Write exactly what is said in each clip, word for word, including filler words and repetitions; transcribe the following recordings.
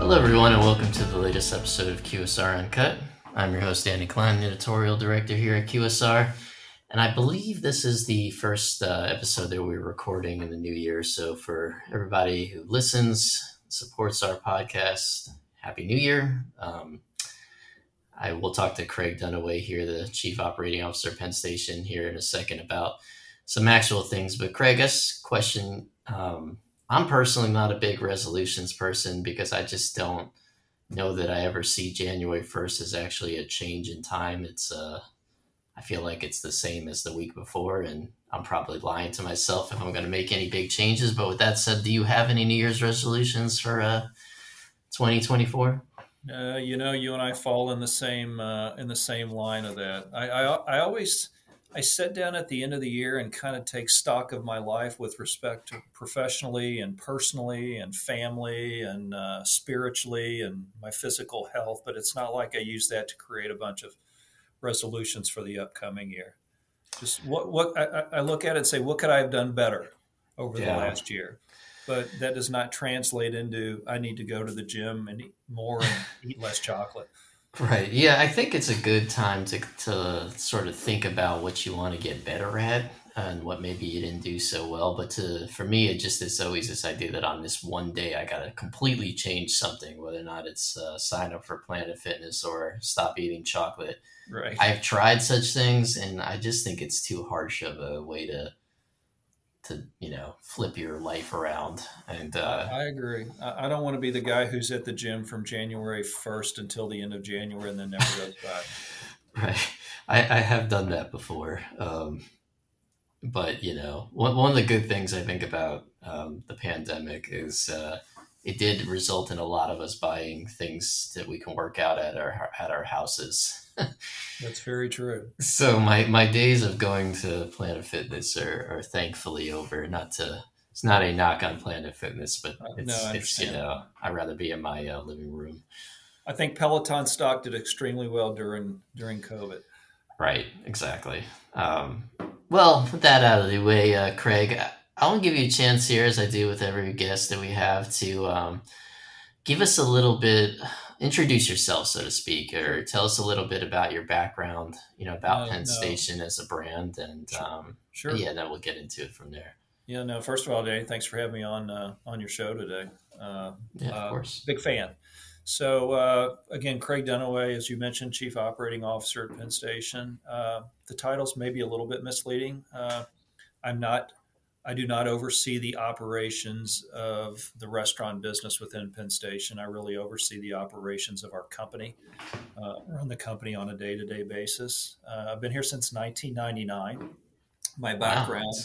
Hello, everyone, and welcome to the latest episode of Q S R Uncut. I'm your host, Danny Klein, editorial director here at Q S R, and I believe this is the first uh, episode that we're recording in the new year. So, for everybody who listens, supports our podcast, Happy New Year. Um, I will talk to Craig Dunaway here, the Chief Operating Officer at Penn Station, here in a second about some actual things. But Craig, this question, um, I'm personally not a big resolutions person because I just don't know that I ever see January first as actually a change in time. It's, uh, I feel like it's the same as the week before, and I'm probably lying to myself if I'm going to make any big changes. But with that said, do you have any New Year's resolutions for uh, twenty twenty-four? Uh, you know, you and I fall in the same uh, in the same line of that. I, I I always I sit down at the end of the year and kind of take stock of my life with respect to professionally and personally and family and uh, spiritually and my physical health. But it's not like I use that to create a bunch of resolutions for the upcoming year. Just what what I, I look at it and say, what could I have done better over the Yeah. last year? But that does not translate into I need to go to the gym and eat more and eat less chocolate. Right. Yeah, I think it's a good time to to sort of think about what you want to get better at and what maybe you didn't do so well. But to for me, it just is always this idea that on this one day, I got to completely change something, whether or not it's uh, sign up for Planet Fitness or stop eating chocolate. Right. I've tried such things, and I just think it's too harsh of a way to to you know flip your life around. And uh, I, I agree. I, I don't want to be the guy who's at the gym from January first until the end of January and then never goes back. right, I, I have done that before. Um, but you know, one one of the good things I think about um, the pandemic is uh, it did result in a lot of us buying things that we can work out at our at our houses. That's very true. So my, my days of going to Planet Fitness are, are thankfully over. Not to it's not a knock on Planet Fitness, but Uh, it's no, I it's you understand. know I'd rather be in my uh, living room. I think Peloton stock did extremely well during during COVID. Right, exactly. Um, well, with that out of the way, uh, Craig, I, I want to give you a chance here, as I do with every guest that we have, to um, give us a little bit, introduce yourself, so to speak, or tell us a little bit about your background, you know, about No, Penn no, Station as a brand, and sure, um, sure. yeah, then we'll get into it from there. Yeah, no. First of all, Danny, thanks for having me on uh, on your show today. Uh, Yeah, of uh, course. Big fan. So uh, again, Craig Dunaway, as you mentioned, Chief Operating Officer at Penn Station. Uh, the title's maybe a little bit misleading. Uh, I'm not. I do not oversee the operations of the restaurant business within Penn Station. I really oversee the operations of our company, uh, run the company on a day-to-day basis. Uh, I've been here since nineteen ninety-nine. My Wow. background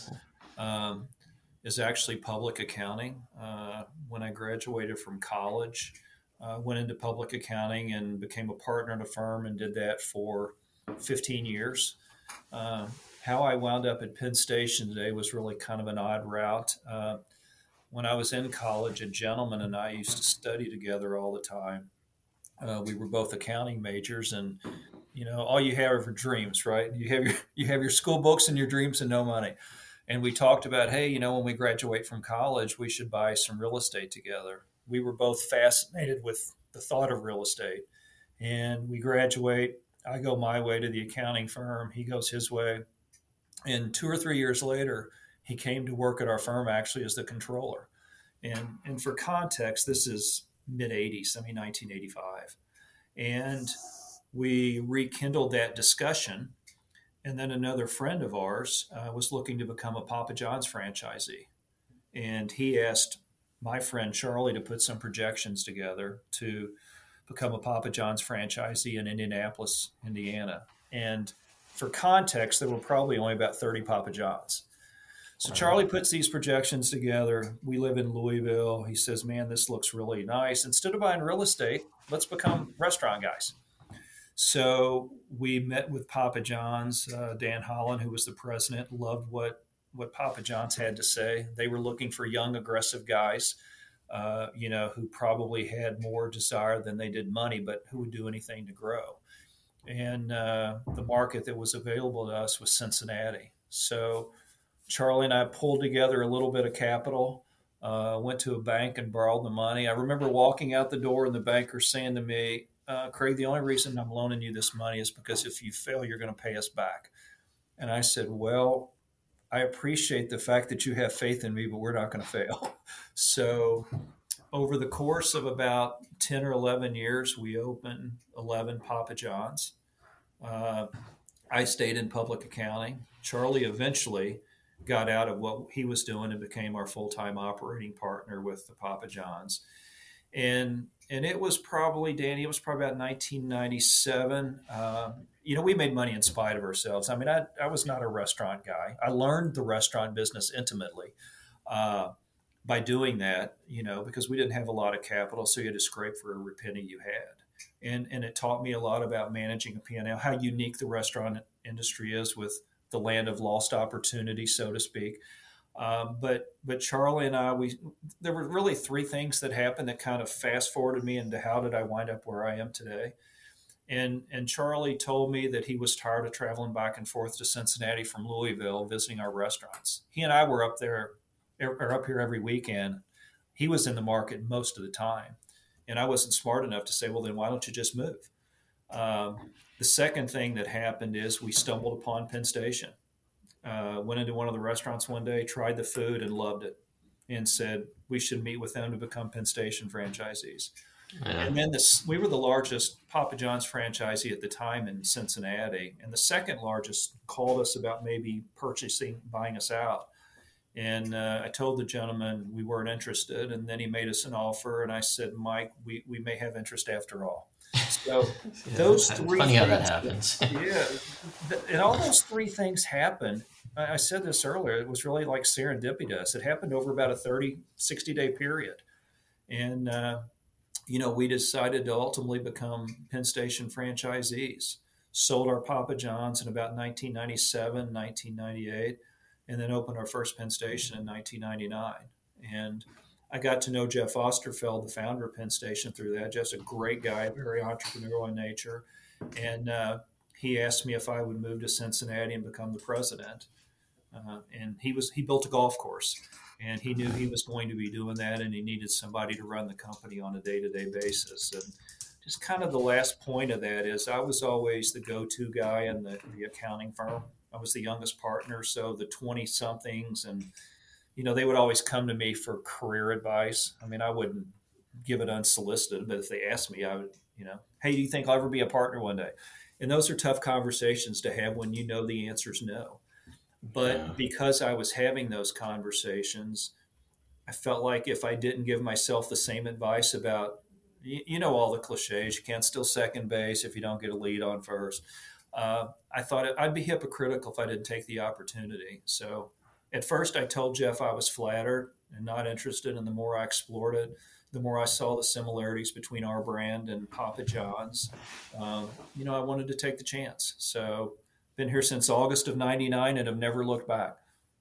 um, is actually public accounting. Uh, when I graduated from college, uh, went into public accounting and became a partner in a firm and did that for fifteen years. Uh, how I wound up at Penn Station today was really kind of an odd route. Uh, when I was in college, a gentleman and I used to study together all the time. Uh, we were both accounting majors, and you know, all you have are dreams, right? You have your you have your school books and your dreams and no money. And we talked about, hey, you know, when we graduate from college, we should buy some real estate together. We were both fascinated with the thought of real estate. And we graduate. I go my way to the accounting firm. He goes his way. And two or three years later, he came to work at our firm actually as the controller. And, and for context, this is mid eighties, I mean, nineteen eighty-five. And we rekindled that discussion. And then another friend of ours uh, was looking to become a Papa John's franchisee. And he asked my friend Charlie to put some projections together to become a Papa John's franchisee in Indianapolis, Indiana. And for context, there were probably only about thirty Papa John's. So Charlie puts these projections together. We live in Louisville. He says, man, this looks really nice. Instead of buying real estate, let's become restaurant guys. So we met with Papa John's. Uh, Dan Holland, who was the president, loved what, what Papa John's had to say. They were looking for young, aggressive guys, uh, you know, who probably had more desire than they did money, but who would do anything to grow. And uh, the market that was available to us was Cincinnati. So Charlie and I pulled together a little bit of capital. Uh, went to a bank and borrowed the money. I remember walking out the door and the banker saying to me, uh, Craig, the only reason I'm loaning you this money is because if you fail, you're going to pay us back. And I said, well, I appreciate the fact that you have faith in me, but we're not going to fail. So over the course of about ten or eleven years, we opened eleven Papa John's. Uh, I stayed in public accounting. Charlie eventually got out of what he was doing and became our full-time operating partner with the Papa John's. And and it was probably, Danny, it was probably about nineteen ninety-seven. Uh, you know, we made money in spite of ourselves. I mean, I, I was not a restaurant guy. I learned the restaurant business intimately uh, by doing that, you know, because we didn't have a lot of capital, so you had to scrape for every penny you had. And, and it taught me a lot about managing a P and L, how unique the restaurant industry is with the land of lost opportunity, so to speak. Um, but but Charlie and I, we there were really three things that happened that kind of fast forwarded me into how did I wind up where I am today. And and Charlie told me that he was tired of traveling back and forth to Cincinnati from Louisville visiting our restaurants. He and I were up there or up here every weekend. He was in the market most of the time, and I wasn't smart enough to say, well, then why don't you just move? Um, the second thing that happened is we stumbled upon Penn Station. Uh, went into one of the restaurants one day, tried the food, and loved it, and said we should meet with them to become Penn Station franchisees. Yeah. And then this, we were the largest Papa John's franchisee at the time in Cincinnati, and the second largest called us about maybe purchasing, buying us out. And uh, I told the gentleman we weren't interested, and then he made us an offer, and I said, Mike, we, we may have interest after all. So Yeah, those three funny things, how that happens. yeah, and all those three things happened. I I said this earlier, it was really like serendipitous. It happened over about a thirty, sixty day period. And, uh, you know, we decided to ultimately become Penn Station franchisees, sold our Papa John's in about nineteen ninety-seven, nineteen ninety-eight, and then opened our first Penn Station in nineteen ninety-nine. And I got to know Jeff Osterfeld, the founder of Penn Station, through that. Jeff's a great guy, very entrepreneurial in nature. And uh, he asked me if I would move to Cincinnati and become the president. Uh, and he was he built a golf course, and he knew he was going to be doing that, and he needed somebody to run the company on a day-to-day basis. And just kind of the last point of that is I was always the go-to guy in the, the accounting firm. I was the youngest partner, so the twenty-somethings and you know, they would always come to me for career advice. I mean, I wouldn't give it unsolicited, but if they asked me, I would, you know, hey, do you think I'll ever be a partner one day? And those are tough conversations to have when you know the answer is no. But Yeah. because I was having those conversations, I felt like if I didn't give myself the same advice about, you, you know, all the cliches, you can't steal second base if you don't get a lead on first. Uh, I thought I'd be hypocritical if I didn't take the opportunity. So at first, I told Jeff I was flattered and not interested. And the more I explored it, the more I saw the similarities between our brand and Papa John's. Um, you know, I wanted to take the chance. So, been here since August of ninety-nine and have never looked back.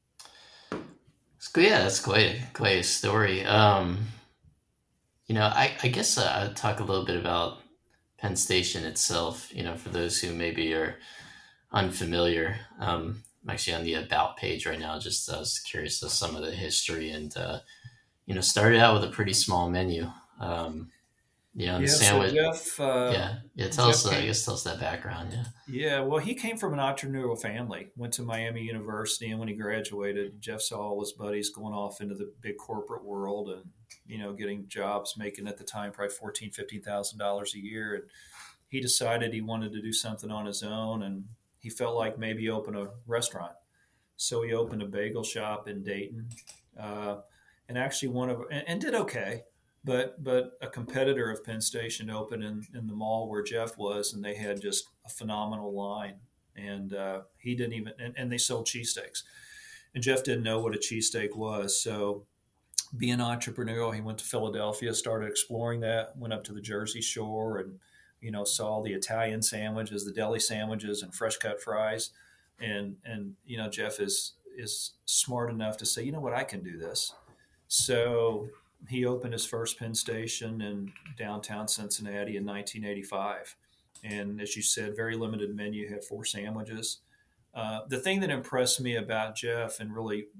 It's good. Yeah, that's quite quite a story. Um, you know, I, I guess uh, I'll talk a little bit about Penn Station itself. You know, for those who maybe are unfamiliar. Um, I'm actually on the about page right now. Just I was curious of some of the history, and uh, you know, started out with a pretty small menu. Um, you know, the Yeah, so sandwich. Jeff, uh, Yeah, yeah. Tell Jeff us. Uh, I came, guess tell us that background. Yeah. yeah, well, he came from an entrepreneurial family, went to Miami University, and when he graduated, Jeff saw all his buddies going off into the big corporate world and, you know, getting jobs, making at the time probably fourteen, fifteen thousand dollars a year. And he decided he wanted to do something on his own, and he felt like maybe open a restaurant. So he opened a bagel shop in Dayton, uh, and actually one of and, and did okay. But but a competitor of Penn Station opened in, in the mall where Jeff was, and they had just a phenomenal line. And uh, he didn't even and, and they sold cheesesteaks. And Jeff didn't know what a cheesesteak was. So being entrepreneurial, he went to Philadelphia, started exploring that, went up to the Jersey Shore, and you know saw the Italian sandwiches, the deli sandwiches, and fresh cut fries and and you know Jeff is is smart enough to say, you know what, I can do this. So he opened his first Penn Station in downtown Cincinnati in nineteen eighty-five, and as you said, very limited menu, had four sandwiches. Uh, the thing that impressed me about Jeff and really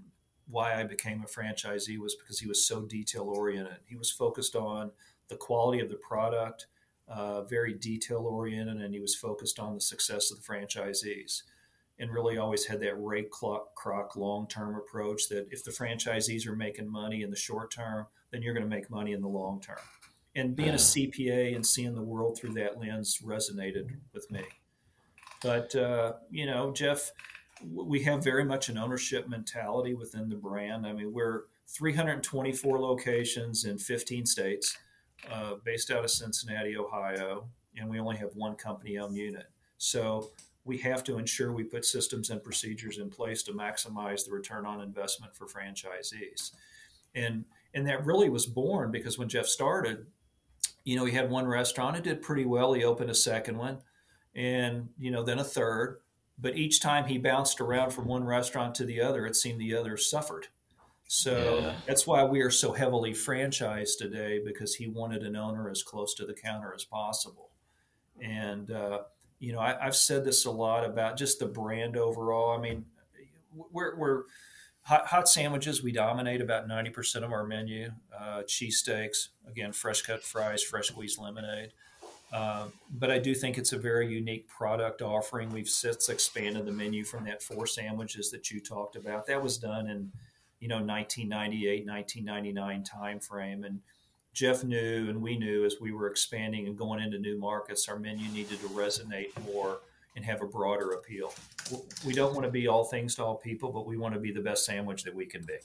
why I became a franchisee was because he was so detail oriented. He was focused on the quality of the product, uh, very detail oriented, and he was focused on the success of the franchisees. And really always had that Ray Kroc long term approach that if the franchisees are making money in the short term, then you're going to make money in the long term. And being a C P A and seeing the world through that lens resonated with me. But, uh, you know, Jeff, we have very much an ownership mentality within the brand. I mean, we're three hundred twenty-four locations in fifteen states, uh, based out of Cincinnati, Ohio, and we only have one company-owned unit. So we have to ensure we put systems and procedures in place to maximize the return on investment for franchisees. And and that really was born because when Jeff started, you know, he had one restaurant. It did pretty well. He opened a second one and, you know, then a third. But each time he bounced around from one restaurant to the other, it seemed the other suffered. So yeah. That's why we are so heavily franchised today, because he wanted an owner as close to the counter as possible. And, uh, you know, I, I've said this a lot about just the brand overall. I mean, we're, we're hot, hot sandwiches. We dominate about ninety percent of our menu. Uh, cheesesteaks, again, fresh cut fries, fresh squeezed lemonade. Uh, but I do think it's a very unique product offering. We've since expanded the menu from that four sandwiches that you talked about. That was done in, you know, nineteen ninety-eight, nineteen ninety-nine timeframe. And Jeff knew, and we knew as we were expanding and going into new markets, our menu needed to resonate more and have a broader appeal. We don't want to be all things to all people, but we want to be the best sandwich that we can be.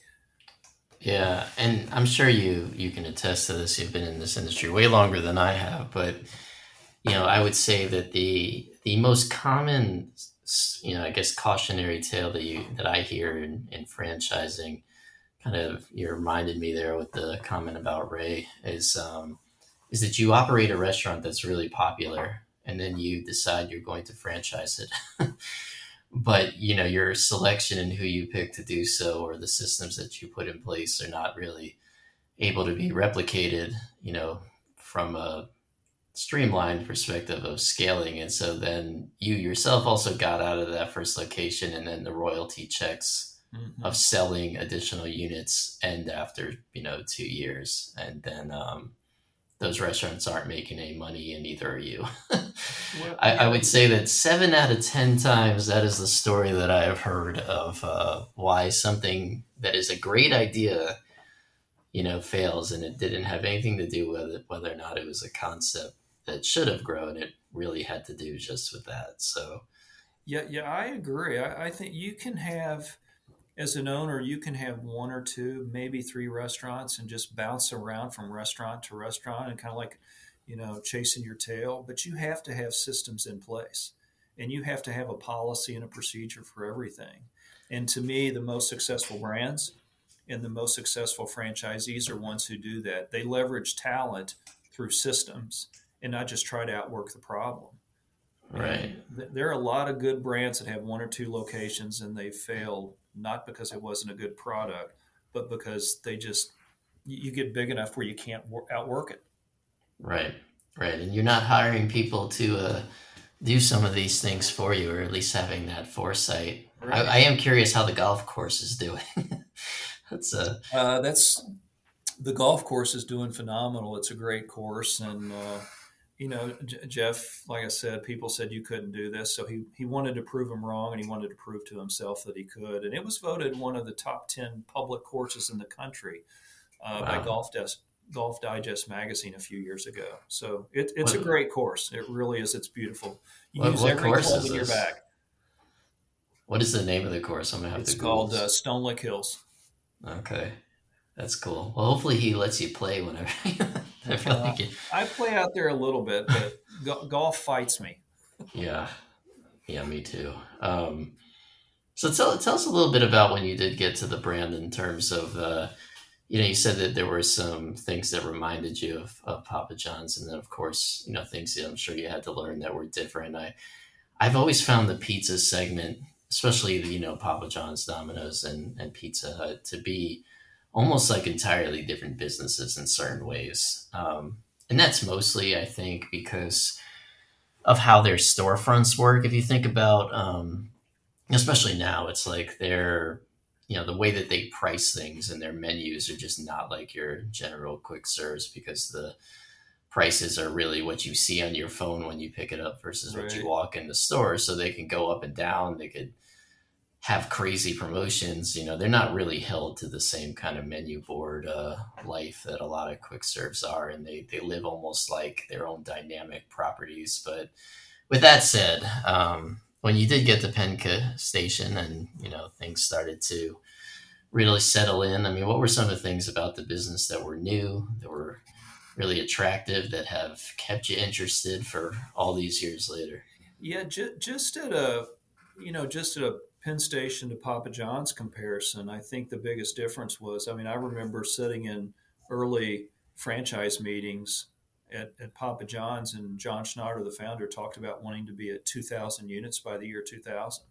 Yeah, and I'm sure you you can attest to this. You've been in this industry way longer than I have, but you know, I would say that the the most common, you know, I guess cautionary tale that you that I hear in, in franchising, kind of you reminded me there with the comment about Ray, is um, is that you operate a restaurant that's really popular, and then you decide you're going to franchise it. But, you know, your selection and who you pick to do so, or the systems that you put in place, are not really able to be replicated, you know, from a streamlined perspective of scaling. And so then you yourself also got out of that first location, and then the royalty checks mm-hmm. of selling additional units end after, you know, two years. And then um, those restaurants aren't making any money, and neither are you. Well, I, yeah. I would say that seven out of ten times that is the story that I have heard of uh, why something that is a great idea, you know, fails, and it didn't have anything to do with it, whether or not it was a concept that should have grown. It really had to do just with that. So, yeah, yeah, I agree. I, I think you can have, as an owner, you can have one or two, maybe three restaurants and just bounce around from restaurant to restaurant and kind of like, you know, chasing your tail. But you have to have systems in place, and you have to have a policy and a procedure for everything. And to me, the most successful brands and the most successful franchisees are ones who do that. They leverage talent through systems and not just try to outwork the problem. Right. And there are a lot of good brands that have one or two locations and they failed, not because it wasn't a good product, but because they just, you get big enough where you can't outwork it. Right. Right. And you're not hiring people to uh, do some of these things for you, or at least having that foresight. Right. I, I am curious how the golf course is doing. that's uh... uh, that's the golf course is doing phenomenal. It's a great course. And, uh, you know, J- Jeff, like I said, people said you couldn't do this. So he, he wanted to prove them wrong, and he wanted to prove to himself that he could. And it was voted one of the top ten public courses in the country uh, wow. by Golf Desk. Golf Digest magazine a few years ago. So it, it's what, a great course. It really is. It's beautiful. You what, use what every course club is in your this? bag. What is the name of the course? I'm gonna have it's to It's called uh, Stone Lick Hills. Okay. That's cool. Well, hopefully he lets you play whenever. I feel uh, like you... I play out there a little bit, but go- golf fights me. Yeah. Yeah, me too. Um, so tell, tell us a little bit about when you did get to the brand in terms of, uh, you know, you said that there were some things that reminded you of, of Papa John's, and then of course, you know, things that I'm sure you had to learn that were different. I, I've always found the pizza segment, especially the, you know, Papa John's, Domino's, and, and Pizza Hut, to be almost like entirely different businesses in certain ways. Um, and that's mostly, I think, because of how their storefronts work. If you think about, um, especially now, it's like they're, you know, the way that they price things and their menus are just not like your general quick serves, because the prices are really what you see on your phone when you pick it up versus what you Right. walk in the store. So they can go up and down. They could have crazy promotions. You know, they're not really held to the same kind of menu board uh, life that a lot of quick serves are, and they they live almost like their own dynamic properties. But with that said, um, when you did get to Penca Station and you know things started to really settle in, I mean, what were some of the things about the business that were new, that were really attractive, that have kept you interested for all these years later? Yeah, ju- just at a, you know, just at a Penn Station to Papa John's comparison, I think the biggest difference was, I mean, I remember sitting in early franchise meetings at, at Papa John's, and John Schneider, the founder, talked about wanting to be at two thousand units by the year two thousand.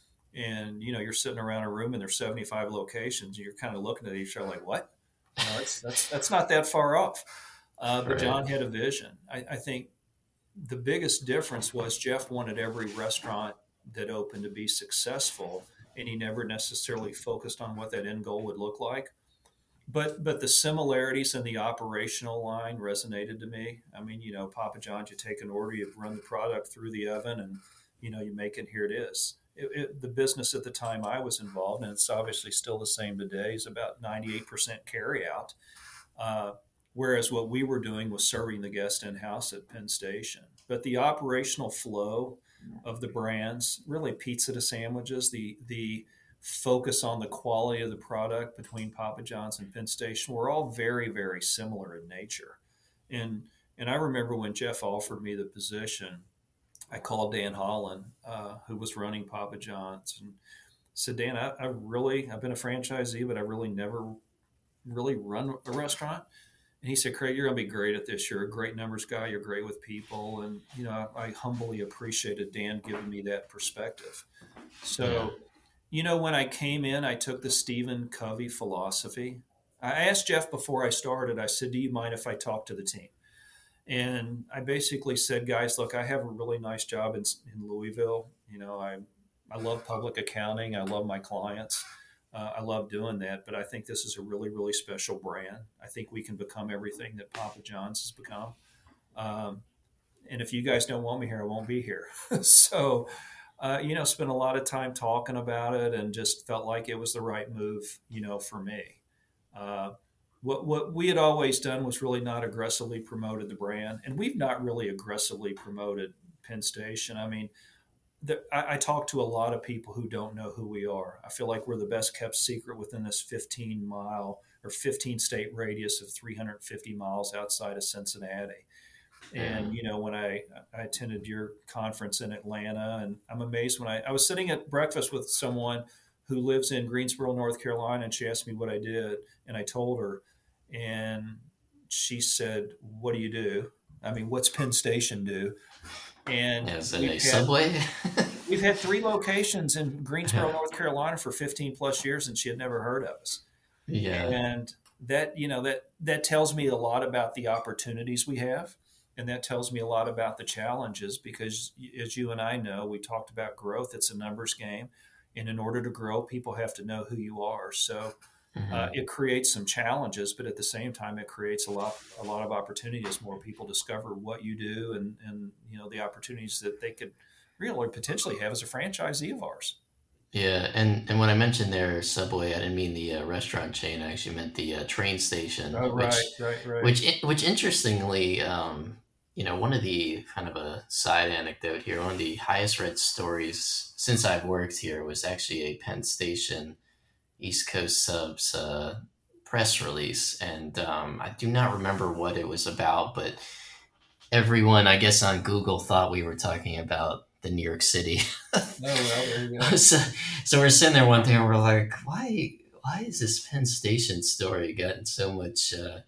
And, you know, you're sitting around a room and there's seventy-five locations, and you're kind of looking at each other like, what? You know, that's, that's, that's not that far off. Uh, but Right. John had a vision. I, I think the biggest difference was Jeff wanted every restaurant that opened to be successful, and he never necessarily focused on what that end goal would look like. But but the similarities in the operational line resonated to me. I mean, you know, Papa John's, you take an order, you run the product through the oven, and you know, you make it. Here it is. It, it, the business at the time I was involved, and it's obviously still the same today, is about ninety-eight percent carry out. Uh, Whereas what we were doing was serving the guest in house at Penn Station. But the operational flow of the brands, really pizza to sandwiches, the the focus on the quality of the product between Papa John's and Penn Station were all very, very similar in nature. And and I remember when Jeff offered me the position, I called Dan Holland, uh, who was running Papa John's, and said, Dan, I, I really, I've been a franchisee, but I really never really run a restaurant. And he said, Craig, you're going to be great at this. You're a great numbers guy. You're great with people. And, you know, I humbly appreciated Dan giving me that perspective. Yeah. So, you know, when I came in, I took the Stephen Covey philosophy. I asked Jeff before I started, I said, do you mind if I talk to the team? And I basically said, guys, look, I have a really nice job in, in Louisville. You know, I, I love public accounting. I love my clients. Uh, I love doing that, but I think this is a really, really special brand. I think we can become everything that Papa John's has become. Um, and if you guys don't want me here, I won't be here. so, uh, you know, spent a lot of time talking about it, and just felt like it was the right move, you know, for me. Uh, what what we had always done was really not aggressively promoted the brand, and we've not really aggressively promoted Penn Station. I mean, the, I, I talk to a lot of people who don't know who we are. I feel like we're the best kept secret within this fifteen mile or fifteen state radius of three hundred fifty miles outside of Cincinnati. Yeah. And you know, when I, I attended your conference in Atlanta, and I'm amazed when I, I was sitting at breakfast with someone who lives in Greensboro, North Carolina, and she asked me what I did, and I told her, and she said, "What do you do? I mean, what's Penn Station do?" And Yeah, is it a we've had Subway? we've had three locations in Greensboro, North Carolina for fifteen plus years, and she had never heard of us. Yeah. And that, you know, that that tells me a lot about the opportunities we have, and that tells me a lot about the challenges, because as you and I know, we talked about growth. It's a numbers game, and in order to grow, people have to know who you are. So uh, Hmm. it creates some challenges, but at the same time, it creates a lot a lot of opportunity as more people discover what you do, and and you know, the opportunities that they could really potentially have as a franchisee of ours. Yeah, and and when I mentioned their Subway, I didn't mean the uh, restaurant chain. I actually meant the uh, train station, Oh, which right, right, right. which which interestingly, um, you know, one of the kind of a side anecdote here, one of the highest read stories since I've worked here was actually a Penn Station East Coast Subs uh, press release, and um, I do not remember what it was about, but everyone, I guess, on Google thought we were talking about the New York City. Oh, well, there you go. so, so we're sitting there one day and we're like, why, why is this Penn Station story gotten so much, uh,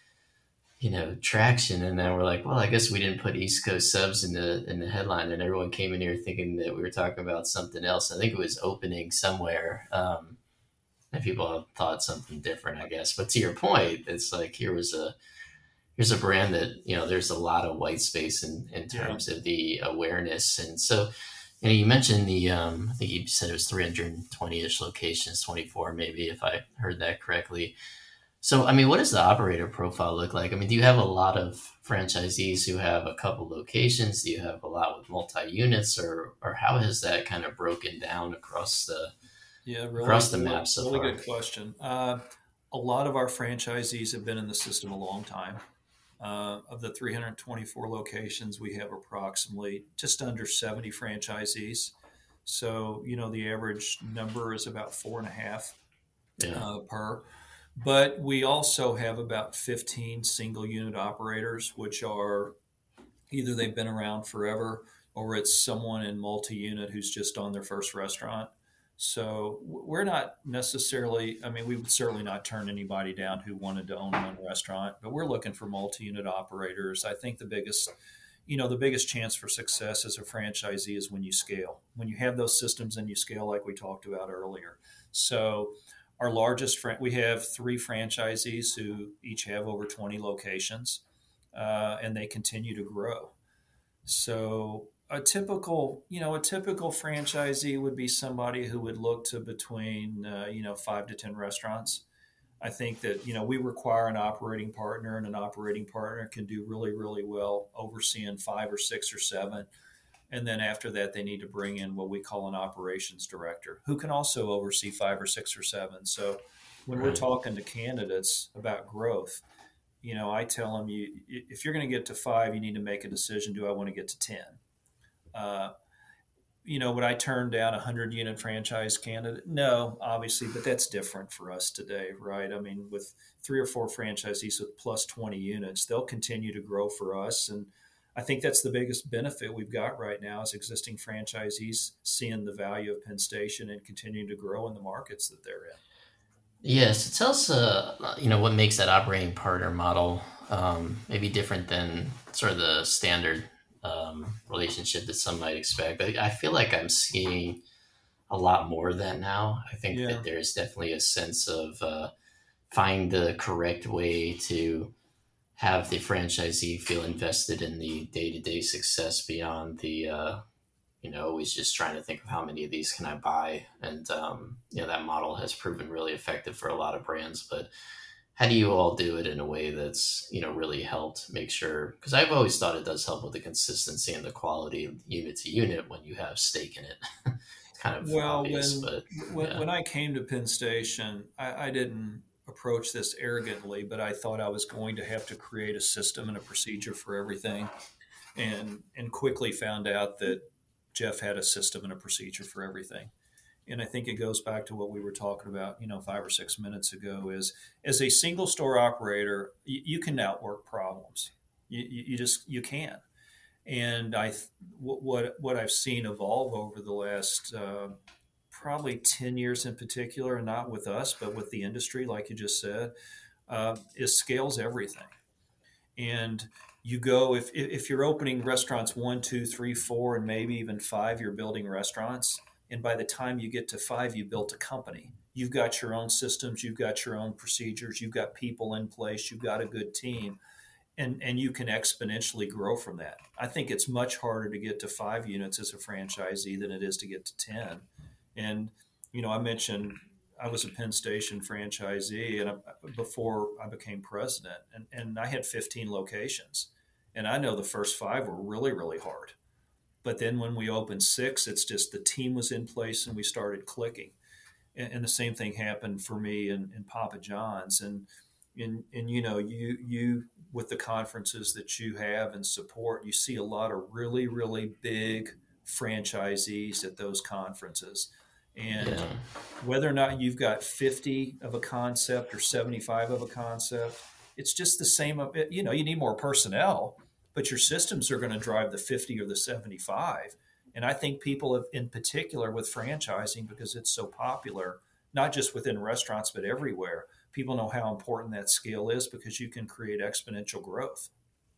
you know, traction? And then we're like, well, I guess we didn't put East Coast Subs in the in the headline, and everyone came in here thinking that we were talking about something else. I think it was opening somewhere. Um, and people thought something different, I guess. But to your point, it's like here was a here's a brand that you know there's a lot of white space in in Yeah. terms of the awareness, and so You know, you mentioned the, um, I think you said it was three hundred twenty-ish locations, twenty-four maybe, if I heard that correctly. So, I mean, what does the operator profile look like? I mean, do you have a lot of franchisees who have a couple locations? Do you have a lot with multi units, or or how has that kind of broken down across the Yeah, really, across the really, map so really far? good question. Uh, a lot of our franchisees have been in the system a long time. Uh, of the three hundred twenty-four locations, we have approximately just under seventy franchisees. So, you know, the average number is about four and a half Yeah, uh, per. But we also have about fifteen single unit operators, which are either they've been around forever or it's someone in multi-unit who's just on their first restaurant. So we're not necessarily, I mean, we would certainly not turn anybody down who wanted to own one restaurant, but we're looking for multi-unit operators. I think the biggest, you know, the biggest chance for success as a franchisee is when you scale, when you have those systems and you scale like we talked about earlier. So our largest, fran- we have three franchisees who each have over twenty locations, uh, and they continue to grow. So a typical, you know, a typical franchisee would be somebody who would look to between, uh, you know, five to ten restaurants. I think that, you know, we require an operating partner, and an operating partner can do really, really well overseeing five or six or seven. And then after that, they need to bring in what we call an operations director who can also oversee five or six or seven. So when we're right. talking to candidates about growth, you know, I tell them, you if you're going to get to five, you need to make a decision. Do I want to get to ten? Uh, you know, would I turn down a hundred unit franchise candidate? No, obviously, but that's different for us today, right? I mean, with three or four franchisees with plus twenty units, they'll continue to grow for us. And I think that's the biggest benefit we've got right now is existing franchisees seeing the value of Penn Station and continuing to grow in the markets that they're in. Yes, so tell us, uh, you know, what makes that operating partner model um, maybe different than sort of the standard um, relationship that some might expect. But I feel like I'm seeing a lot more of that now. I think Yeah. that there's definitely a sense of uh, find the correct way to have the franchisee feel invested in the day to day success beyond the uh, you know, always just trying to think of how many of these can I buy. And, um, you know, that model has proven really effective for a lot of brands. But how do you all do it in a way that's, you know, really helped make sure? Because I've always thought it does help with the consistency and the quality unit to unit when you have stake in it. It's kind of Well, obvious, when but when, yeah. when I came to Penn Station, I, I didn't approach this arrogantly, but I thought I was going to have to create a system and a procedure for everything, and and quickly found out that Jeff had a system and a procedure for everything. And I think it goes back to what we were talking about, you know, five or six minutes ago. Is as a single store operator, you, you can outwork problems. You, you, you just you can. And I what what I've seen evolve over the last uh, probably ten years in particular, and not with us, but with the industry, like you just said, uh, is scales everything. And you go if if you're opening restaurants one, two, three, four, and maybe even five, you're building restaurants. And by the time you get to five, you built a company. You've got your own systems, you've got your own procedures, you've got people in place, you've got a good team, and and you can exponentially grow from that. I think it's much harder to get to five units as a franchisee than it is to get to ten. And you know, I mentioned I was a Penn Station franchisee, and I, before I became president, and and I had fifteen locations, and I know the first five were really really hard. But then when we opened six, it's just the team was in place and we started clicking. And, and the same thing happened for me in, in Papa John's. And and and you know, you you with the conferences that you have and support, you see a lot of really really big franchisees at those conferences. And Yeah. whether or not you've got fifty of a concept or seventy-five of a concept, it's just the same. You know, you need more personnel, but your systems are going to drive the fifty or the seventy-five. And I think people have, in particular with franchising, because it's so popular, not just within restaurants, but everywhere, people know how important that scale is because you can create exponential growth.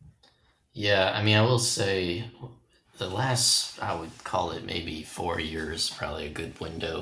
Yeah. I mean, I will say the last, I would call it maybe four years, probably a good window.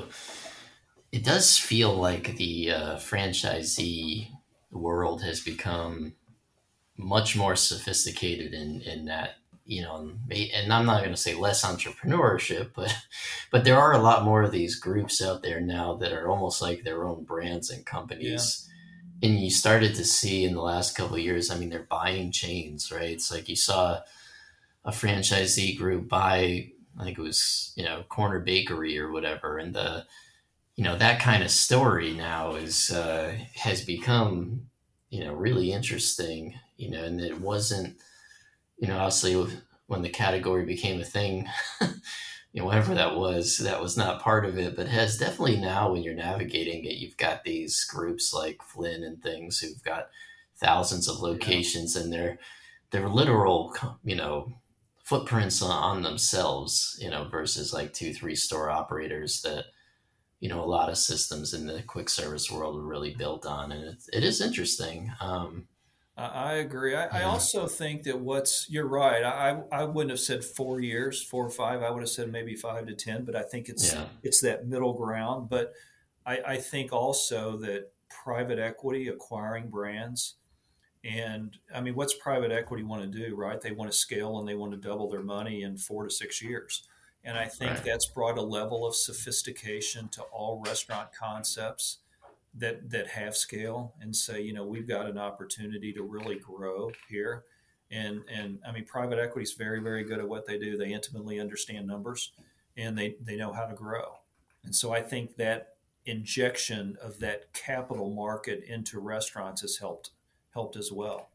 It does feel like the uh, franchisee world has become much more sophisticated in in that you know, and I'm not going to say less entrepreneurship, but but there are a lot more of these groups out there now that are almost like their own brands and Yeah. companies. And you started to see in the last couple of years, I mean, they're buying chains, right? It's like you saw a franchisee group buy, I think it was, you know, Corner Bakery or whatever, and the, you know, that kind of story now is uh, has become, you know, really interesting, you know, and it wasn't, you know, obviously when the category became a thing, you know, whatever that was, that was not part of it, but has definitely now when you're navigating it, you've got these groups like Flynn and things who've got thousands of Yeah. locations and they're, they're literal, you know, footprints on, on themselves, you know, versus like two, three store operators that, you know, a lot of systems in the quick service world are really built on. And it, it is interesting. Um, I I agree. I, I yeah. also think that what's you're right. I I wouldn't have said four years, four or five. I would have said maybe five to ten. But I think it's Yeah. it's that middle ground. But I, I think also that private equity acquiring brands, and I mean, what's private equity want to do, right? They want to scale and they want to double their money in four to six years. And I think Right. that's brought a level of sophistication to all restaurant concepts that that have scale and say, you know, we've got an opportunity to really grow here. And and I mean, private equity is very, very good at what they do. They intimately understand numbers and they, they know how to grow. And so I think that injection of that capital market into restaurants has helped helped as well.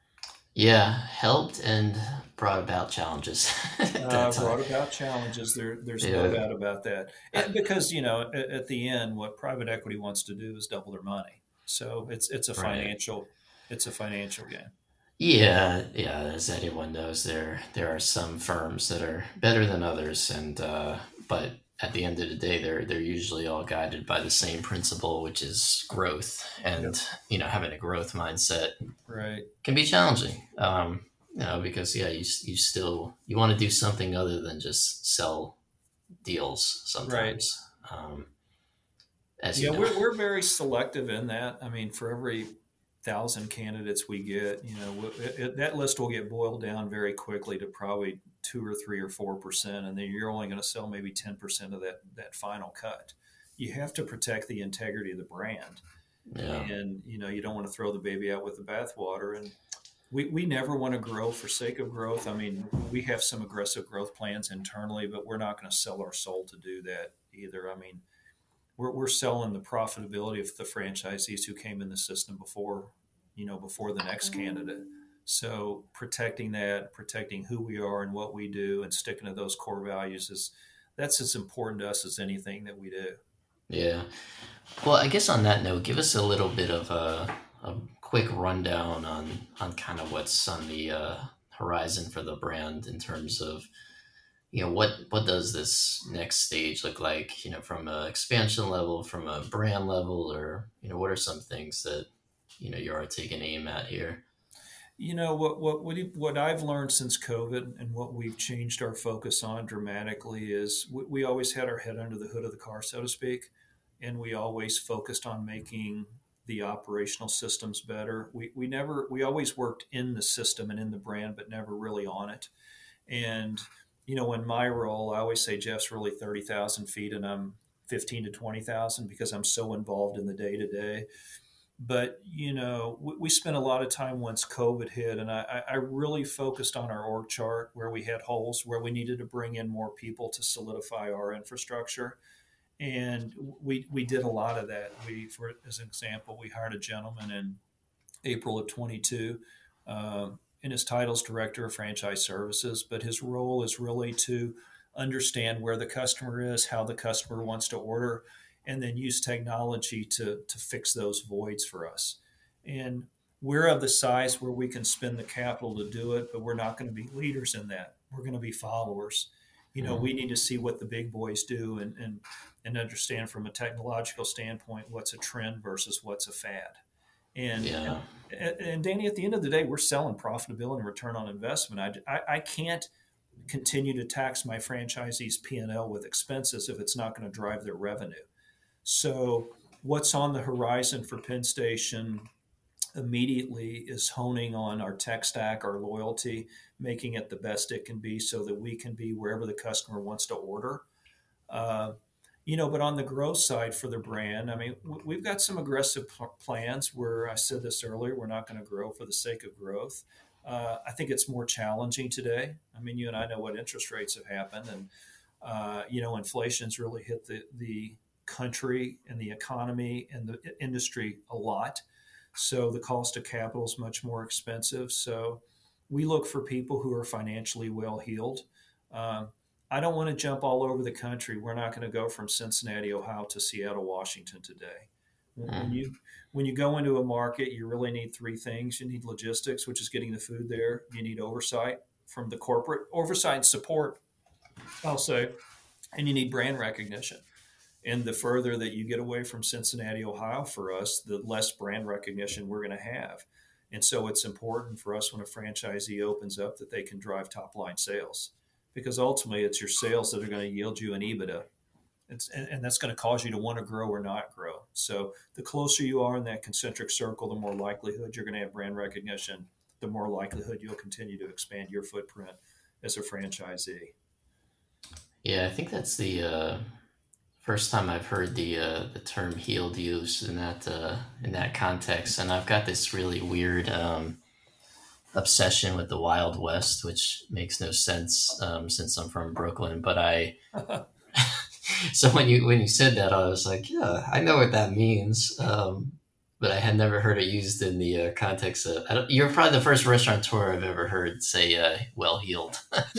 Yeah. Helped and brought about challenges at that Uh, time. brought about challenges. There, there's no Yeah. doubt about that. I, And because you know, at, at the end, what private equity wants to do is double their money. So it's it's a right. financial it's a financial game. Yeah, yeah. As anyone knows, there there are some firms that are better than others, and uh, but at the end of the day, they're they're usually all guided by the same principle, which is growth. Yep. And you know, having a growth mindset Right. can be challenging. Um, you know, because yeah, you you still you want to do something other than just sell deals Right. sometimes, um, as you Yeah, know. we're we're very selective in that. I mean, for every thousand candidates we get, you know, it, it, that list will get boiled down very quickly to probably two or three or four percent, and then you're only going to sell maybe ten percent of that that final cut. You have to protect the integrity of the brand, Yeah, and you know, you don't want to throw the baby out with the bathwater. And we we never want to grow for sake of growth. I mean, we have some aggressive growth plans internally, but we're not going to sell our soul to do that either. I mean, we're, we're selling the profitability of the franchisees who came in the system before, you know, before the next candidate. So protecting that, protecting who we are and what we do, and sticking to those core values is that's as important to us as anything that we do. yeah. Well, I guess on that note, give us a little bit of a, a quick rundown on on kind of what's on the uh, horizon for the brand in terms of, you know, what what does this next stage look like, you know, from a expansion level, from a brand level, or you know, what are some things that you know you are taking aim at here? You know what what what, what I've learned since COVID and what we've changed our focus on dramatically is we, we always had our head under the hood of the car, so to speak, and we always focused on making the operational systems better. We we never we always worked in the system and in the brand, but never really on it. And you know, in my role, I always say Jeff's really thirty thousand feet, and I'm fifteen to twenty thousand because I'm so involved in the day to day. But you know, we, we spent a lot of time once COVID hit, and I, I really focused on our org chart where we had holes, where we needed to bring in more people to solidify our infrastructure, and we we did a lot of that. We, for as an example, we hired a gentleman in April of twenty-two. Um, and his title is Director of Franchise Services, but his role is really to understand where the customer is, how the customer wants to order, and then use technology to, to fix those voids for us. And we're of the size where we can spend the capital to do it, but we're not going to be leaders in that. We're going to be followers. You know, we Mhm. need to see what the big boys do and, and, and understand from a technological standpoint what's a trend versus what's a fad. And, and Yeah, and Danny, at the end of the day, we're selling profitability and return on investment. I, I, I can't continue to tax my franchisees' P and L with expenses if it's not going to drive their revenue. So, what's on the horizon for Penn Station immediately is honing on our tech stack, our loyalty, making it the best it can be so that we can be wherever the customer wants to order. Uh, you know, but on the growth side for the brand, I mean, w- we've got some aggressive pl- plans where I said this earlier, we're not going to grow for the sake of growth. Uh, I think it's more challenging today. I mean, you and I know what interest rates have happened, and uh, you know, inflation's really hit the the country and the economy and the industry a lot. So the cost of capital is much more expensive. So we look for people who are financially well heeled. Um, I don't want to jump all over the country. We're not going to go from Cincinnati, Ohio to Seattle, Washington today. When Mm. you when you go into a market, you really need three things. You need logistics, which is getting the food there. You need oversight from the corporate oversight and support, I'll say, and you need brand recognition. And the further that you get away from Cincinnati, Ohio, for us, the less brand recognition we're going to have. And so it's important for us when a franchisee opens up that they can drive top line sales, because ultimately it's your sales that are going to yield you an EBITDA. It's, and, and that's going to cause you to want to grow or not grow. So the closer you are in that concentric circle, the more likelihood you're going to have brand recognition, the more likelihood you'll continue to expand your footprint as a franchisee. Yeah, I think that's the uh, first time I've heard the uh, the term "healed" used in that uh, in that context, and I've got this really weird um, obsession with the Wild West, which makes no sense um, since I'm from Brooklyn. But I so when you when you said that, I was like, yeah, I know what that means. Um, but I had never heard it used in the uh, context of. I don't, you're probably the first restaurateur I've ever heard say uh, "well heeled."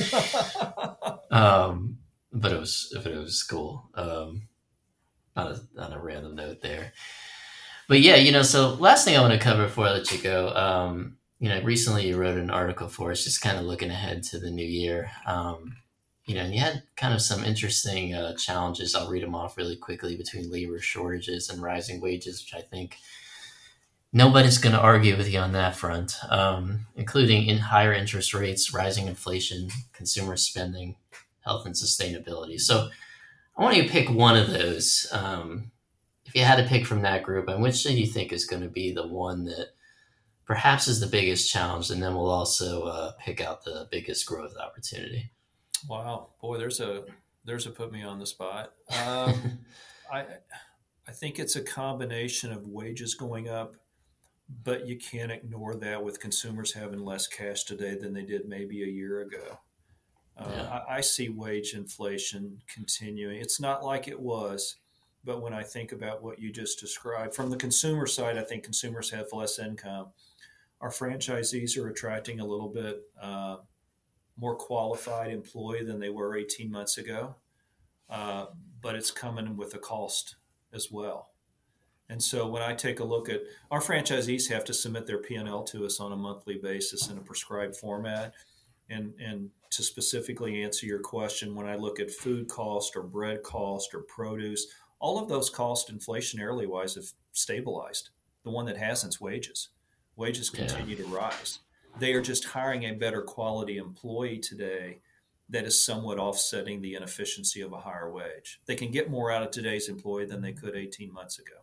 um, but it was but it was cool. Um, on a on a random note there. But yeah, you know, so last thing I want to cover before I let you go, um, you know, recently you wrote an article for us, just kind of looking ahead to the new year. Um, you know, and you had kind of some interesting uh, challenges. I'll read them off really quickly between labor shortages and rising wages, which I think nobody's going to argue with you on that front, um, including in higher interest rates, rising inflation, consumer spending, health and sustainability. So I want you to pick one of those. Um, if you had to pick from that group, and which do you think is going to be the one that perhaps is the biggest challenge, and then we'll also uh, pick out the biggest growth opportunity. Wow, boy, there's a there's a put me on the spot. Um, I I think it's a combination of wages going up, but you can't ignore that with consumers having less cash today than they did maybe a year ago. Yeah. Uh, I, I see wage inflation continuing. It's not like it was, but when I think about what you just described, from the consumer side, I think consumers have less income. Our franchisees are attracting a little bit uh, more qualified employee than they were eighteen months ago, uh, but it's coming with a cost as well. And so when I take a look at our franchisees have to submit their P and L to us on a monthly basis in a prescribed format. And, and to specifically answer your question, when I look at food cost or bread cost or produce, all of those costs inflationarily wise have stabilized. The one that hasn't is wages. Wages Yeah. continue to rise. They are just hiring a better quality employee today that is somewhat offsetting the inefficiency of a higher wage. They can get more out of today's employee than they could eighteen months ago.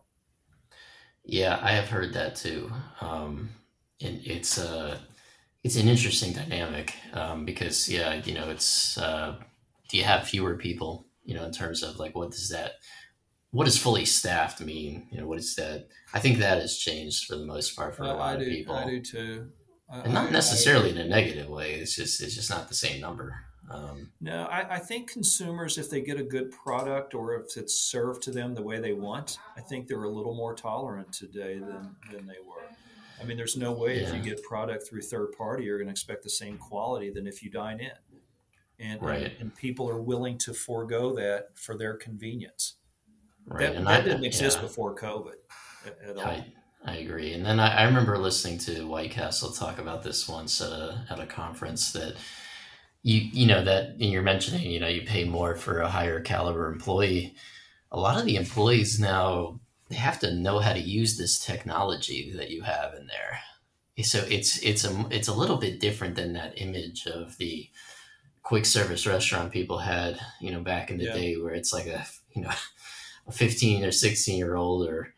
Yeah, I have heard that too. Um, and it's uh, it's an interesting dynamic um, because yeah, you know, it's uh, do you have fewer people? You know, in terms of like what does that what does fully staffed mean? You know, what is that? I think that has changed for the most part for a I, I lot of do. I people, do too. I, and not I, I necessarily agree. in a negative way. It's just it's just not the same number. Um, No, I, I think consumers, if they get a good product or if it's served to them the way they want, I think they're a little more tolerant today than, than they were. I mean, there's no way if you yeah, get product through third party, you're going to expect the same quality than if you dine in. And, and, right, and people are willing to forego that for their convenience. right, That, and that I didn't exist yeah, before COVID at, at I all. I agree. And then I, I remember listening to White Castle talk about this once at a at a conference that you you know that you're mentioning. You know, you pay more for a higher caliber employee. A lot of the employees now they have to know how to use this technology that you have in there. So it's it's a it's a little bit different than that image of the quick service restaurant people had, you know, back in the Yeah. day, where it's like a you know a fifteen or sixteen year old or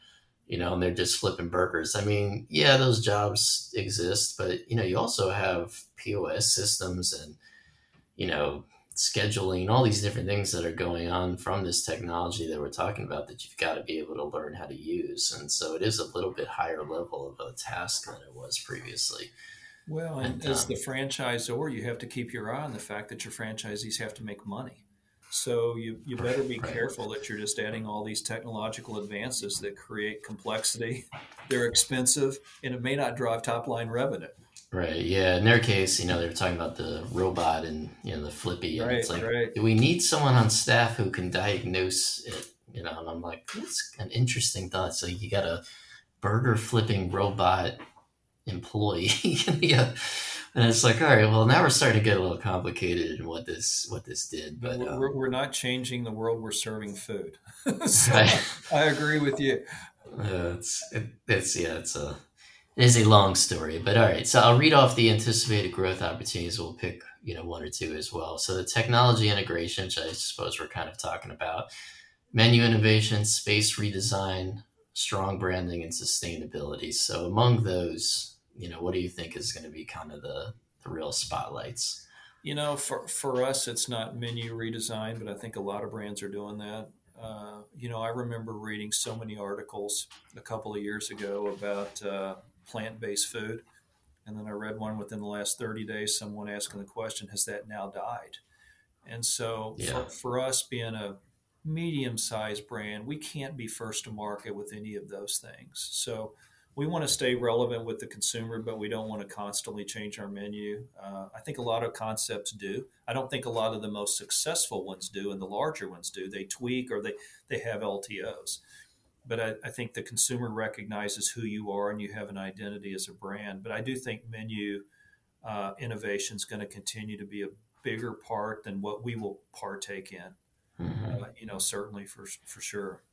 you know, and they're just flipping burgers. I mean, yeah, those jobs exist, but you know, you also have P O S systems and, you know, scheduling, all these different things that are going on from this technology that we're talking about that you've got to be able to learn how to use. And so it is a little bit higher level of a task than it was previously. Well, and And as the um, franchisor, you have to keep your eye on the fact that your franchisees have to make money. So you, you better be right, careful that you're just adding all these technological advances that create complexity. They're expensive, and it may not drive top line revenue. right, yeah. In their case, you know, they were talking about the robot and you know the flippy, and Right, it's like, right. do we need someone on staff who can diagnose it? You know, and I'm like, that's an interesting thought. So you got a burger flipping robot employee. Yeah, and it's like, all right, well, now we're starting to get a little complicated in what this what this did, But but we're, um, we're we're not changing the world, we're serving food. So right, I agree with you. uh, it's it, it's yeah, it's a it is a long story, but all right. So I'll read off the anticipated growth opportunities. We'll pick you know one or two as well. So the technology integration, which I suppose we're kind of talking about, menu innovation, space redesign, strong branding, and sustainability. So among those, you know, what do you think is going to be kind of the the real spotlights? You know, for, for us, it's not menu redesign, but I think a lot of brands are doing that. Uh, you know, I remember reading so many articles a couple of years ago about uh, plant based food. And then I read one within the last thirty days, someone asking the question, has that now died? And so Yeah. for, for us being a medium sized brand, we can't be first to market with any of those things. So we want to stay relevant with the consumer, but we don't want to constantly change our menu. Uh, I think a lot of concepts do. I don't think a lot of the most successful ones do, and the larger ones do. They tweak or they, they have L T Os. But I, I think the consumer recognizes who you are and you have an identity as a brand. But I do think menu uh, innovation is going to continue to be a bigger part than what we will partake in. Hmm. Uh, you know, certainly for for sure.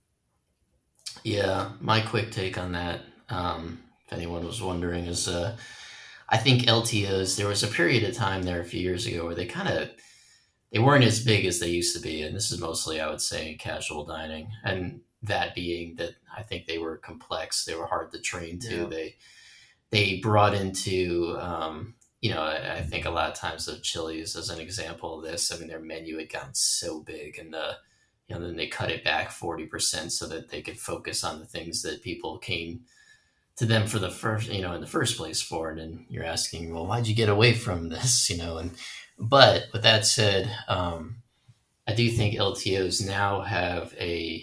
Yeah. My quick take on that, um, if anyone was wondering, is uh, I think L T Os. There was a period of time there a few years ago where they kind of they weren't as big as they used to be, and this is mostly, I would say, casual dining, and that being that I think they were complex. They were hard to train to. Yeah. They they brought into um, you know I, I think a lot of times of Chili's as an example of this. I mean, their menu had gotten so big, and uh, you know then they cut it back forty percent so that they could focus on the things that people came to them for the first you know in the first place for. And then you're asking, well, why'd you get away from this? You know, and but with that said, um, I do think L T Os now have a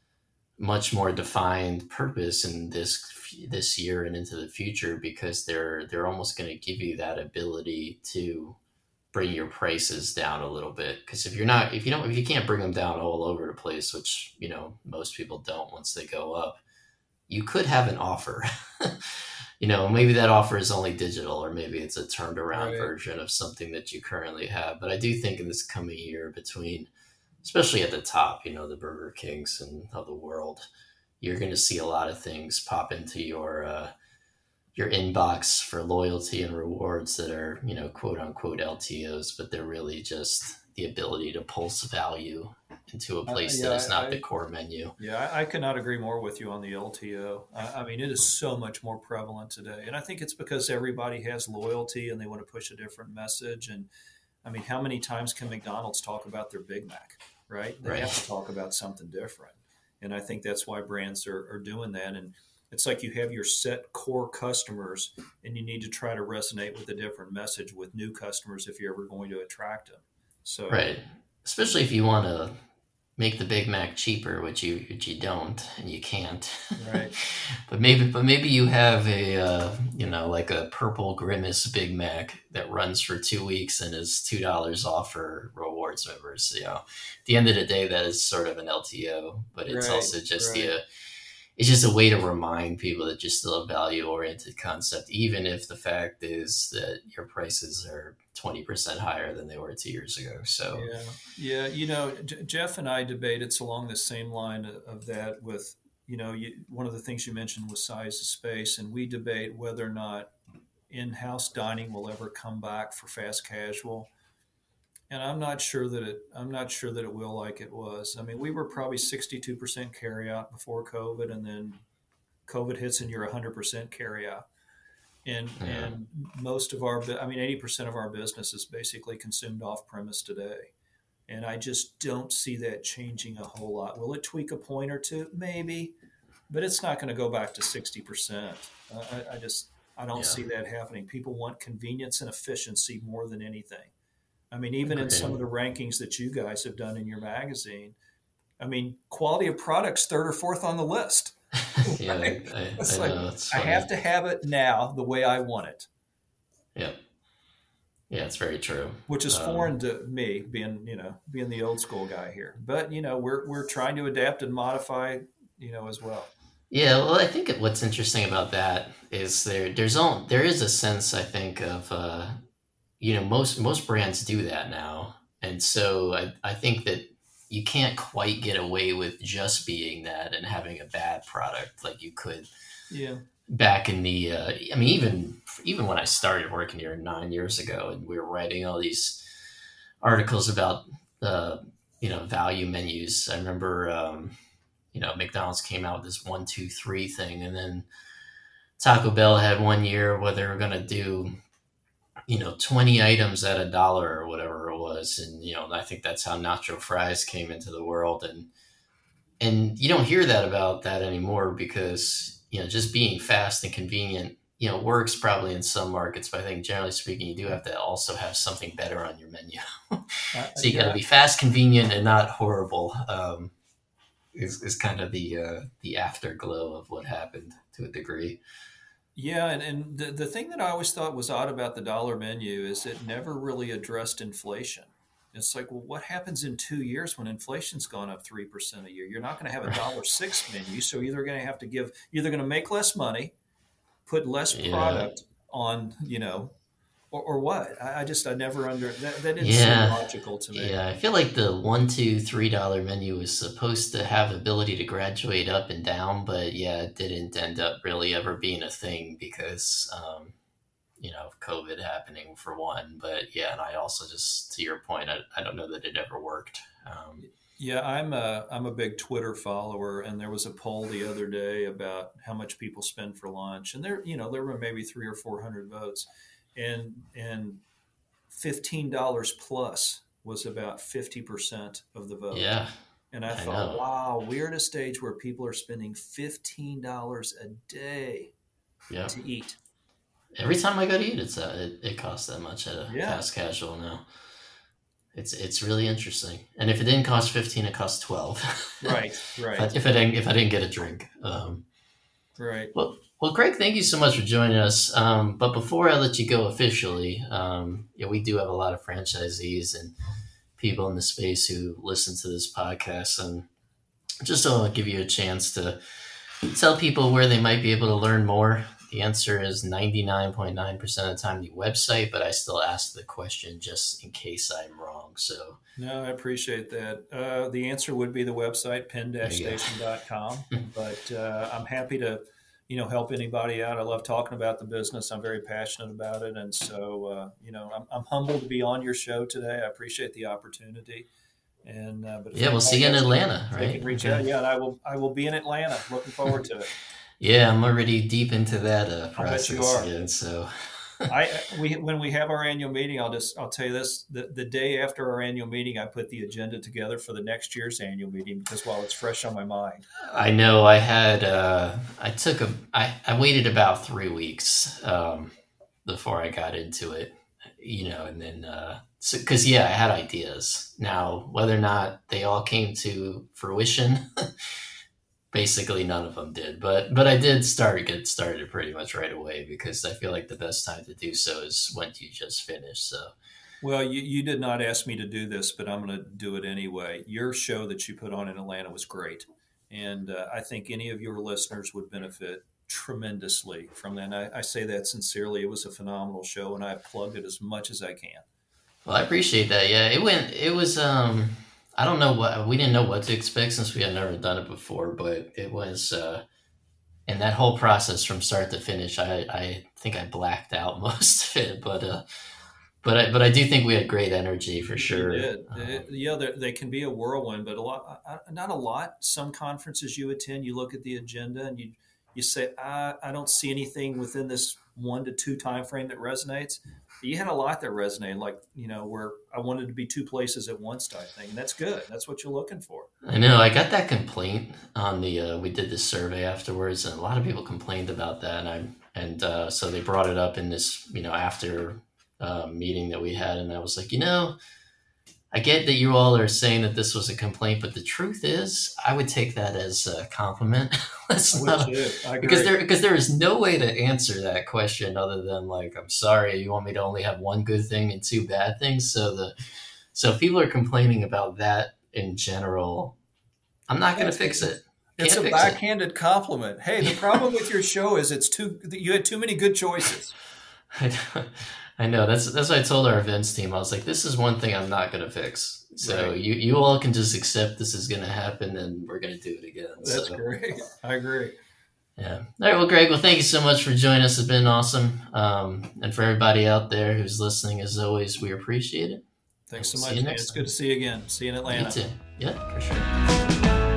much more defined purpose in this this year and into the future because they're they're almost going to give you that ability to bring your prices down a little bit because if you're not if you don't if you can't bring them down all over the place, which you know most people don't once they go up, you could have an offer. You know, maybe that offer is only digital or maybe it's a turned around Right. version of something that you currently have. But I do think in this coming year between, especially at the top, you know, the Burger Kings and of the world, you're going to see a lot of things pop into your uh, your inbox for loyalty and rewards that are, you know, quote unquote L T Os, but they're really just the ability to pulse value into a Uh, place that yeah, is not the I, core menu. Yeah, I, I could not agree more with you on the L T O. I, I mean, it is so much more prevalent today. And I think it's because everybody has loyalty and they want to push a different message. And I mean, how many times can McDonald's talk about their Big Mac, right? They have to Right. talk about something different. And I think that's why brands are, are doing that. And it's like you have your set core customers and you need to try to resonate with a different message with new customers if you're ever going to attract them. So, Right. Especially if you want to make the Big Mac cheaper, which you which you don't and you can't. right. but maybe but maybe you have a uh, you know like a purple grimace Big Mac that runs for two weeks and is two dollars off for rewards members. You know, at the end of the day, that is sort of an L T O, but it's Right. also just Right. the uh, it's just a way to remind people that you're still a value oriented concept, even if the fact is that your prices are twenty percent higher than they were two years ago. So, Yeah, yeah. You know, J- Jeff and I debate. It's along the same line of, of that. With you know, you, one of the things you mentioned was size of space, and we debate whether or not in-house dining will ever come back for fast casual. And I'm not sure that it. I'm not sure that it will like it was. I mean, we were probably sixty-two percent carry out before COVID, and then COVID hits and you're one hundred percent carry out. And, Yeah. and most of our, I mean, eighty percent of our business is basically consumed off premise today. And I just don't see that changing a whole lot. Will it tweak a point or two? Maybe, but it's not going to go back to sixty percent. Uh, I, I just, I don't Yeah. see that happening. People want convenience and efficiency more than anything. I mean, even in Okay. some of the rankings that you guys have done in your magazine, I mean, quality of products third or fourth on the list. Yeah, Right? I, I, It's I like, know. It's I funny. have to have it now the way I want it, Yep. Yeah, it's very true. which is Um, foreign to me, being you know being the old school guy here. But you know, we're we're trying to adapt and modify, you know, as well. Yeah, well, I think what's interesting about that is there there's all there is a sense, I think, of uh, you know, most most brands do that now, and so I, I think that you can't quite get away with just being that and having a bad product like you could Yeah, back in the. Uh, I mean, even even when I started working here nine years ago, and we were writing all these articles about uh, you know value menus. I remember. Um, you know, McDonald's came out with this one, two, three thing, and then Taco Bell had one year where they were going to do, you know, twenty items at a dollar or whatever it was, and you know, I think that's how nacho fries came into the world, and and you don't hear that about that anymore because you know, just being fast and convenient, you know, works probably in some markets, but I think generally speaking, you do have to also have something better on your menu. uh, So you got to yeah, be fast, convenient, and not horrible. Um, is, is kind of the uh, the afterglow of what happened to a degree. yeah. And, and the the thing that I always thought was odd about the dollar menu is it never really addressed inflation. It's like, well, what happens in two years when inflation's gone up three percent a year? You're not going to have a dollar six menu, so you're either going to have to give, you're either going to make less money, put less Yeah, product on, you know, or, or what? I, I just, I never under that, that didn't seem yeah, logical to me. yeah. I feel like the one, two, three dollar menu was supposed to have ability to graduate up and down, but yeah, it didn't end up really ever being a thing because um, you know, of COVID happening for one. But yeah, and I also just to your point, I, I don't know that it ever worked. Um, Yeah, I'm a I'm a big Twitter follower, and there was a poll the other day about how much people spend for lunch, and there, you know, there were maybe three or four hundred votes, and and fifteen dollars plus was about fifty percent of the vote. yeah, And I I thought, know. wow, we're at a stage where people are spending fifteen dollars a day Yeah. to eat. Every time I go to eat, it's uh, it, it costs that much at a Yeah, fast casual now. It's it's really interesting. And if it didn't cost fifteen, it cost twelve. right, if, I, right, if I didn't if I didn't get a drink. Um, right. well, well, Greg, thank you so much for joining us. Um, but before I let you go officially, um, yeah, we do have a lot of franchisees and people in the space who listen to this podcast, and just to give you a chance to tell people where they might be able to learn more. The answer is ninety-nine point nine percent of the time the website, but I still ask the question just in case I'm wrong. So No, I appreciate that. Uh, the answer would be the website, penn there you station dot com. go. But uh, I'm happy to, you know, help anybody out. I love talking about the business. I'm very passionate about it. And so, uh, you know, I'm, I'm humbled to be on your show today. I appreciate the opportunity. And uh, but if Yeah, we'll see anybody you in has any, Atlanta, they right? can reach out. Okay. Yeah, and I will. I will be in Atlanta. Looking forward to it. Yeah, I'm already deep into that uh, I bet you process are. again. So I we when we have our annual meeting, I'll just I'll tell you this: the the day after our annual meeting, I put the agenda together for the next year's annual meeting because while it's fresh on my mind. I know I had uh, I took a I, I waited about three weeks um, before I got into it, you know, and then uh, so because yeah, I had ideas. Now whether or not they all came to fruition, basically none of them did. But but I did start get started pretty much right away because I feel like the best time to do so is when you just finish. So Well, you, you did not ask me to do this, but I'm going to do it anyway. Your show that you put on in Atlanta was great. And uh, I think any of your listeners would benefit tremendously from that. And I, I say that sincerely. It was a phenomenal show, and I plugged it as much as I can. well, I appreciate that. Yeah, it went. It was. Um, I don't know what we didn't know what to expect since we had never done it before, but it was. Uh, and that whole process from start to finish, I I think I blacked out most of it, but uh, but I but I do think we had great energy for You, you sure. did. Um, It- yeah, they they can be a whirlwind, but a lot, uh, not a lot. Some conferences you attend, you look at the agenda and you you say, I, I don't see anything within this one to two time frame that resonates. You had a lot that resonated, like, you know, where I wanted to be two places at once type thing. And that's good. That's what you're looking for. I know. I got that complaint on the, uh, we did this survey afterwards, and a lot of people complained about that. And I, and uh, so they brought it up in this, you know, after uh, meeting that we had. And I was like, you know, I get that you all are saying that this was a complaint, but the truth is, I would take that as a compliment. That's I not, wish I agree. because there because there is no way to answer that question other than like, I'm sorry, you want me to only have one good thing and two bad things. So the so if people are complaining about that in general, I'm not going to fix it. It's Can't a fix it. backhanded compliment. Hey, the problem with your show is it's too you had too many good choices. I know, I know. That's that's what I told our events team. I was like, this is one thing I'm not going to fix. So Right. you, you all can just accept this is going to happen, and we're going to do it again. That's So, great. I agree. yeah. All right. Well, Greg, well, thank you so much for joining us. It's been awesome. Um, and for everybody out there who's listening, as always, we appreciate it. Thanks so We'll much, see you man. next It's time. good to see you again. See you in Atlanta. You too. Yeah, for sure.